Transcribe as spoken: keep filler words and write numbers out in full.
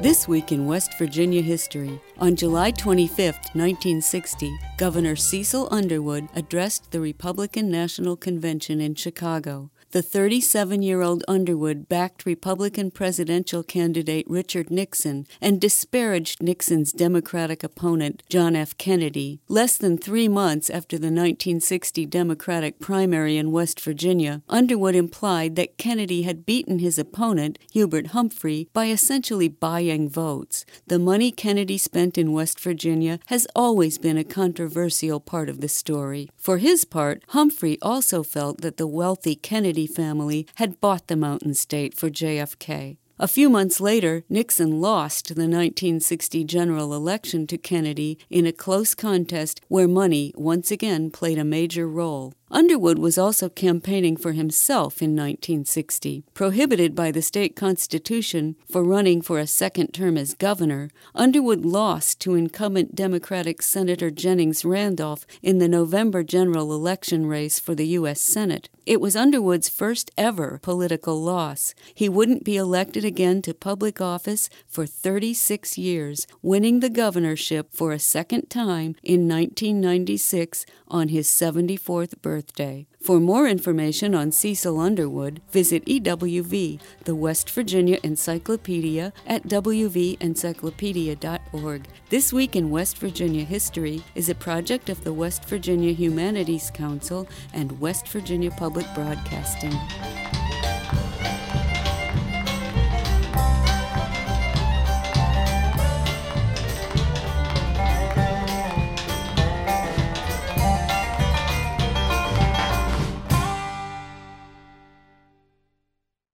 This week in West Virginia history, on July twenty-fifth, nineteen sixty, Governor Cecil Underwood addressed the Republican National Convention in Chicago. The thirty-seven-year-old Underwood backed Republican presidential candidate Richard Nixon and disparaged Nixon's Democratic opponent, John F. Kennedy. Less than three months after the nineteen sixty Democratic primary in West Virginia, Underwood implied that Kennedy had beaten his opponent, Hubert Humphrey, by essentially buying votes. The money Kennedy spent in West Virginia has always been a controversial part of the story. For his part, Humphrey also felt that the wealthy Kennedy family had bought the Mountain State for J F K. A few months later, Nixon lost the nineteen sixty general election to Kennedy in a close contest where money once again played a major role. Underwood was also campaigning for himself in nineteen sixty. Prohibited by the state constitution for running for a second term as governor, Underwood lost to incumbent Democratic Senator Jennings Randolph in the November general election race for the U S Senate. It was Underwood's first ever political loss. He wouldn't be elected again to public office for thirty-six years, winning the governorship for a second time in nineteen ninety-six on his seventy-fourth birthday. For more information on Cecil Underwood, visit E W V, the West Virginia Encyclopedia, at w v encyclopedia dot org. This Week in West Virginia History is a project of the West Virginia Humanities Council and West Virginia Public Broadcasting.